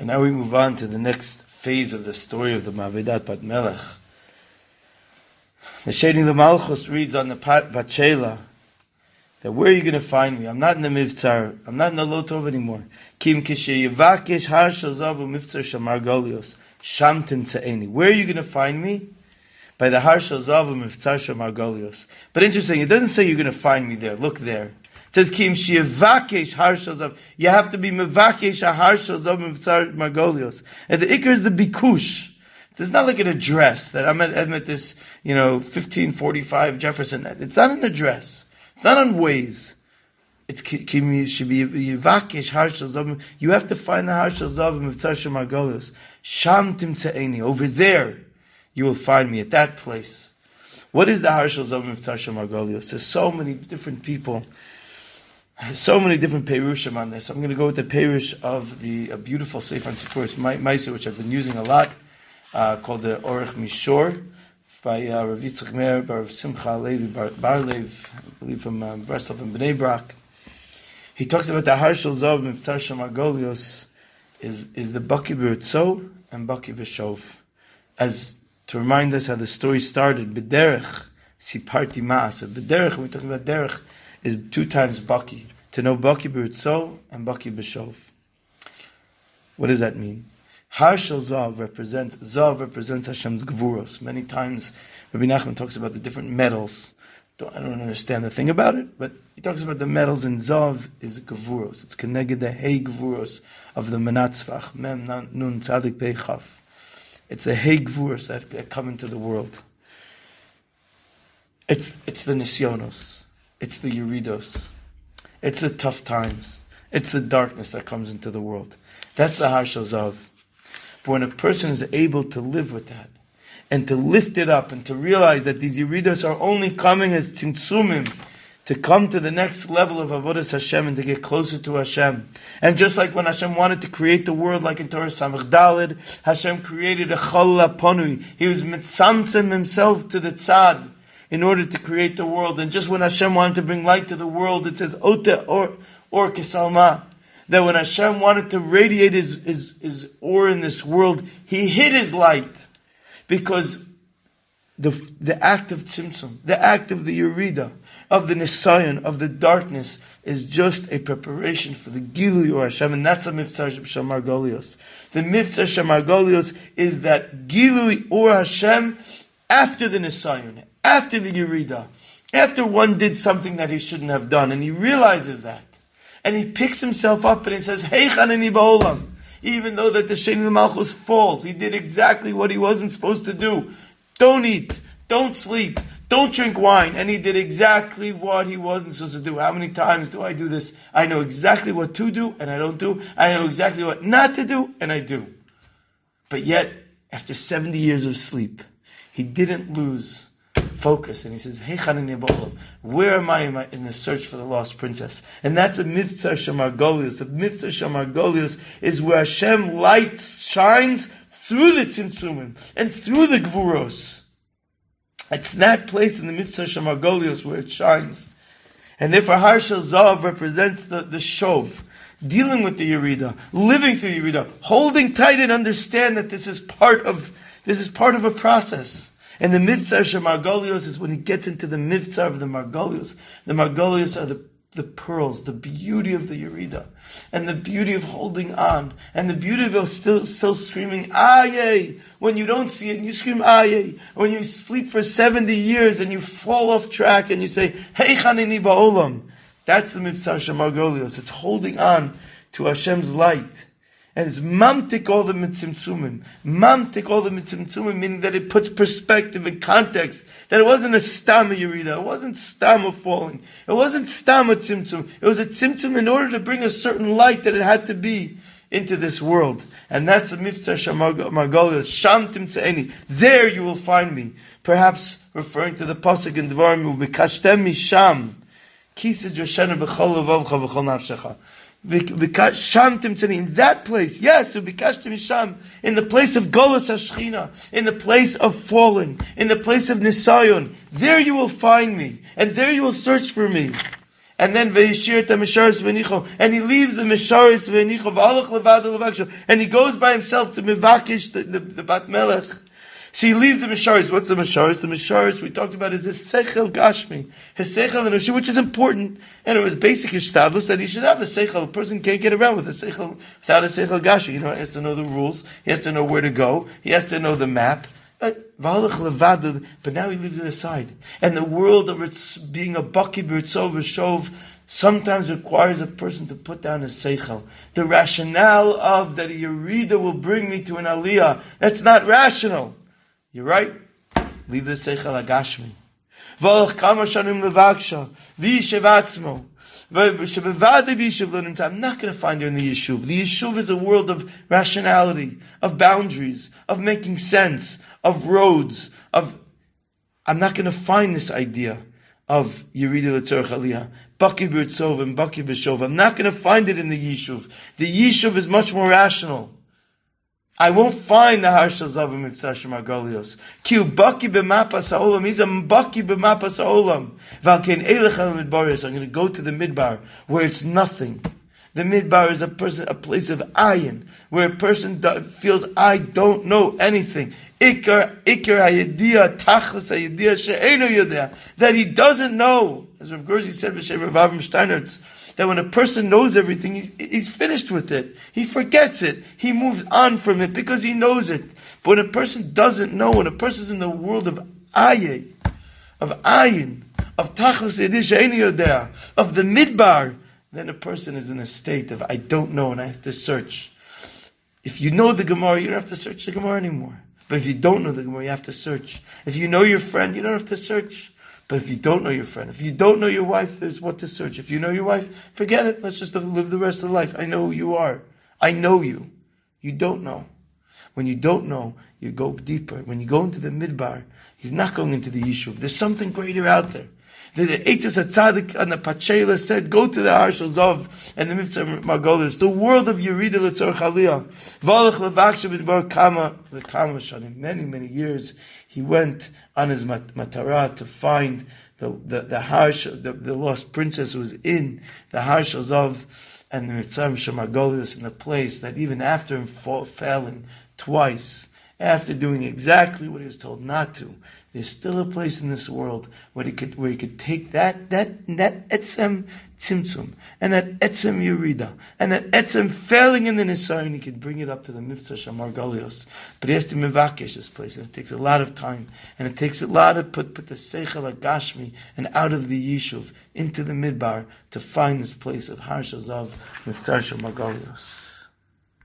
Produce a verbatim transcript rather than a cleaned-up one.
And now we move on to the next phase of the story of the Ma'avedat Bat Melech. The Sheni L'Malchus reads on the Bat Shela that where are you going to find me? I'm not in the Mivtzar. I'm not in the Lotov anymore. Kim kishe yivakesh har shel zav u'mivtzar shel Margolios. Shamtim tza'eni. Where are you going to find me? By the har shel zav u'mivtzar shel Margolios. But interesting, it doesn't say you're going to find me there. Look there. It says Kim shivakesh har shel zav. You have to be mevakesh har shel zav u'mivtzar Margolios. And the ikar is the bikush. It's not like an address that I'm at, I'm at this, you know, fifteen forty-five Jefferson. It's not an address. It's not on Waze. It's should be yivakesh har shel zav. You have to find the har shel zav u'mivtzar shel Margolios. Shamtim tza'eni. Over there, you will find me at that place. What is the har shel zav u'mivtzar shel Margolios? There's so many different people. So many different perushim on this. I'm going to go with the perush of the a beautiful Sefer Tzipur Ma'aser, which I've been using a lot, uh, called the Orech Mishor, by uh, Rav Yitzchak Meir, by Rav Simcha Levi Bar, Bar Lev, I believe from uh, Breslov and Bnei Brak. He talks about the har shel zav u'mivtzar shel Margolios is is the Baki b'Ritzo and Baki b'Shov, as to remind us how the story started. B'derech siparti ma'aseh. B'derech, when we're talking about derech, is two times Baki. To know Baki b'Ritzo and Baki b'Shov. What does that mean? Har shel zav represents, zav represents Hashem's gvuros. Many times Rabbi Nachman talks about the different metals. Don't, I don't understand the thing about it, but he talks about the metals, and zav is gvuros. It's connected the hey gvuros of the Menatzvach. Mem nun tzadik pei chaf. It's the hey gvuros that, that come into the world. It's it's the nisyonos. It's the yeridos. It's the tough times. It's the darkness that comes into the world. That's the har shel zav. But when a person is able to live with that, and to lift it up, and to realize that these yeridos are only coming as tzimtzumim, to come to the next level of avodas Hashem and to get closer to Hashem. And just like when Hashem wanted to create the world, like in Torah Samech Daled, Hashem created a chol laponui. He was mitzamtzem himself to the tzad in order to create the world. And just when Hashem wanted to bring light to the world, it says, Ote or, or kesalma, that when Hashem wanted to radiate his, his, his or in this world, He hid His light. Because the, the act of tzimtzum, the act of the yerida, of the nisayon, of the darkness, is just a preparation for the Gilui or Hashem, and that's a Mivtzar Shel Margolios. The Mivtzar Shel Margolios is that Gilui or Hashem after the nisayon, after the yerida, after one did something that he shouldn't have done, and he realizes that, and he picks himself up and he says, Heichon ani ba'olam. Even though that the Sheni L'Malchus falls, he did exactly what he wasn't supposed to do. Don't eat, don't sleep, don't drink wine. And he did exactly what he wasn't supposed to do. How many times do I do this? I know exactly what to do and I don't do. I know exactly what not to do and I do. But yet, after seventy years of sleep, he didn't lose focus, and he says, Heichon ani ba'olam. Where am I in the search for the lost princess? And that's a Mivtzar Shel Margolios. The Mivtzar Shel Margolios is where Hashem light shines through the tzimtzumim and through the gvuros. It's that place in the Mivtzar Shel Margolios where it shines. And therefore har shel zav represents the, the shov, dealing with the yerida, living through yerida, holding tight and understand that this is part of this is part of a process. And the Mivtzar Shel Margolios is when he gets into the Mivtzar of the Margolios. The Margolios are the, the pearls, the beauty of the Yerida, and the beauty of holding on, and the beauty of still, still screaming, Aye! When you don't see it, and you scream, Aye! When you sleep for seventy years, and you fall off track, and you say, Heichon ani ba'olam. That's the Mivtzar Shel Margolios. It's holding on to Hashem's light. And it's mamtik all the mitzimtzumim. Mamtik all the mitzimtzumim, meaning that it puts perspective and context. That it wasn't a stam of yerida. It wasn't stam of falling. It wasn't stam of tzimtzum. It was a tzimtzum in order to bring a certain light that it had to be into this world. And that's the Mivtzar Shel Margolios. Sham timtze'eni. There you will find me. Perhaps referring to the pasuk in Devarim, Ubikashtem misham. Kisa joshena b'chol levavcha v'chol nafshecha. In that place, yes, in the place of Golus Hashchina, in the place of falling, in the place of Nisayon, there you will find me, and there you will search for me. And then Veishir ta Misharis Venicho, and he leaves the Misharis Venicho, V'alach levad levaksha, and he goes by himself to Mivakish, the, the, the Bat Melech. So he leaves the Misharis. What's the Misharis? The Misharis we talked about is his Seichel Gashmi, his Seichel Enoshi, which is important. And it was basic Ishtadlus that he should have a Seichel. A person can't get around with a Seichel without a Seichel Gashmi. You know, he has to know the rules. He has to know where to go. He has to know the map. But now he leaves it aside. And the world of it being a Baki B'Ritzov B'Shov sometimes requires a person to put down his seichel. The rationale of that a Yerida will bring me to an Aliyah, that's not rational. You're right. Leave the seichel agashmi. V'olach kama shanim levaksha v'yishev atzmo. I'm not going to find her in the Yishuv. The Yishuv is a world of rationality, of boundaries, of making sense, of roads, of... I'm not going to find this idea of Yerida L'Tzorech Aliyah, Baki B'Ritzov and Baki B'Shov. I'm not going to find it in the Yishuv. The Yishuv is much more rational. I won't find the Harshal Zavim Mitzvah Shemagalios. Ki hu Baki B'Mapas HaOlam. He's a Baki B'Mapas HaOlam. V'alkein Eilech al Midbar. So I'm going to go to the Midbar, where it's nothing. The Midbar is a person, a place of ayin, where a person do, feels, I don't know anything. Ikar, Ikar hayediyah, tachlis hayediyah, she'enu yodea. That he doesn't know. As Rav Gerzi said, B'Shem Rav Avram Steinertz, that when a person knows everything, he's, he's finished with it. He forgets it. He moves on from it because he knows it. But when a person doesn't know, when a person's in the world of ayeh, of ayin, of tachlis hayediyah, she'enu yodea, of the midbar, then a person is in a state of, I don't know and I have to search. If you know the Gemara, you don't have to search the Gemara anymore. But if you don't know the Gemara, you have to search. If you know your friend, you don't have to search. But if you don't know your friend, if you don't know your wife, there's what to search. If you know your wife, forget it. Let's just live the rest of the life. I know who you are. I know you. You don't know. When you don't know, you go deeper. When you go into the midbar, he's not going into the Yishuv. There's something greater out there. The Eitzes HaTzadik and the Pachela said, go to the Harshal Zav and the Mitzvah Margolis, the world of Yerida L'Tzorech Aliyah. V'olach levaksha b'dbar kama, v'kama shanim. Many, many years he went on his mat- matara to find the the the Harshal, the, the lost princess who was in the Harshal Zav and the Mitzvah Margolis, in a place that even after him fall, failing twice, after doing exactly what he was told not to, there's still a place in this world where he could, where he could take that, that, that etzem tzimtzum, and that etzem yerida, and that etzem failing in the nisayon, he could bring it up to the mitzvah shamar galios. But he has to mivakesh this place, and it takes a lot of time, and it takes a lot to put, put the seichel agashmi, and out of the yishuv, into the midbar, to find this place of harshal zav, mitzvah shamar galios.